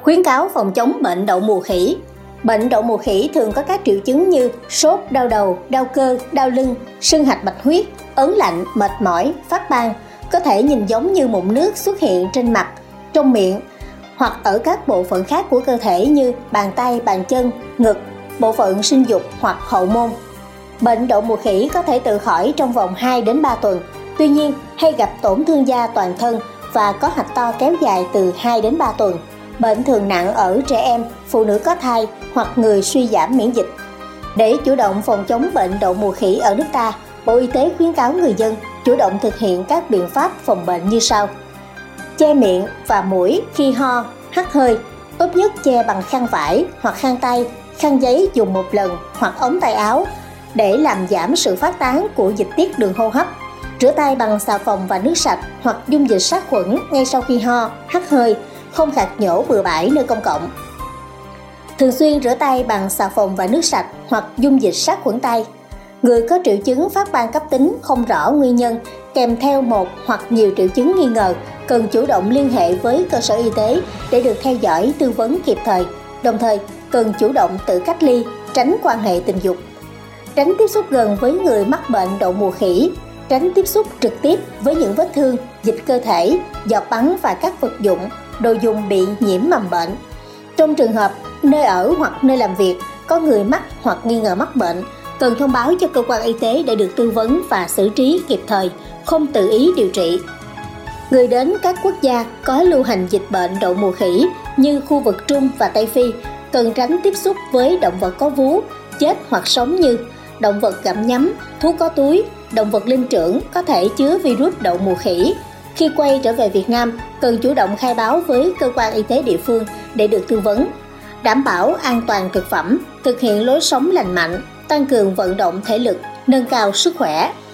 Khuyến cáo phòng chống bệnh đậu mùa khỉ. Bệnh đậu mùa khỉ thường có các triệu chứng như sốt, đau đầu, đau cơ, đau lưng, sưng hạch bạch huyết, ớn lạnh, mệt mỏi, phát ban, có thể nhìn giống như mụn nước xuất hiện trên mặt, trong miệng hoặc ở các bộ phận khác của cơ thể như bàn tay, bàn chân, ngực, bộ phận sinh dục hoặc hậu môn. Bệnh đậu mùa khỉ có thể tự khỏi trong vòng 2 đến 3 tuần. Tuy nhiên, hay gặp tổn thương da toàn thân và có hạch to kéo dài từ 2 đến 3 tuần. Bệnh thường nặng ở trẻ em, phụ nữ có thai hoặc người suy giảm miễn dịch. Để chủ động phòng chống bệnh đậu mùa khỉ ở nước ta, Bộ Y tế khuyến cáo người dân chủ động thực hiện các biện pháp phòng bệnh như sau. Che miệng và mũi khi ho, hắt hơi, tốt nhất che bằng khăn vải hoặc khăn tay, khăn giấy dùng một lần hoặc ống tay áo để làm giảm sự phát tán của dịch tiết đường hô hấp. Rửa tay bằng xà phòng và nước sạch hoặc dung dịch sát khuẩn ngay sau khi ho, hắt hơi, không khạc nhổ bừa bãi nơi công cộng. Thường xuyên rửa tay bằng xà phòng và nước sạch hoặc dung dịch sát khuẩn tay. Người có triệu chứng phát ban cấp tính không rõ nguyên nhân kèm theo một hoặc nhiều triệu chứng nghi ngờ cần chủ động liên hệ với cơ sở y tế để được theo dõi tư vấn kịp thời. Đồng thời, cần chủ động tự cách ly, tránh quan hệ tình dục. Tránh tiếp xúc gần với người mắc bệnh đậu mùa khỉ. Tránh tiếp xúc trực tiếp với những vết thương, dịch cơ thể, giọt bắn và các vật dụng, đồ dùng bị nhiễm mầm bệnh. Trong trường hợp nơi ở hoặc nơi làm việc có người mắc hoặc nghi ngờ mắc bệnh, cần thông báo cho cơ quan y tế để được tư vấn và xử trí kịp thời, không tự ý điều trị. Người đến các quốc gia có lưu hành dịch bệnh đậu mùa khỉ như khu vực Trung và Tây Phi cần tránh tiếp xúc với động vật có vú, chết hoặc sống như động vật gặm nhấm, thú có túi, động vật linh trưởng có thể chứa virus đậu mùa khỉ. Khi quay trở về Việt Nam, cần chủ động khai báo với cơ quan y tế địa phương để được tư vấn. Đảm bảo an toàn thực phẩm, thực hiện lối sống lành mạnh, tăng cường vận động thể lực, nâng cao sức khỏe.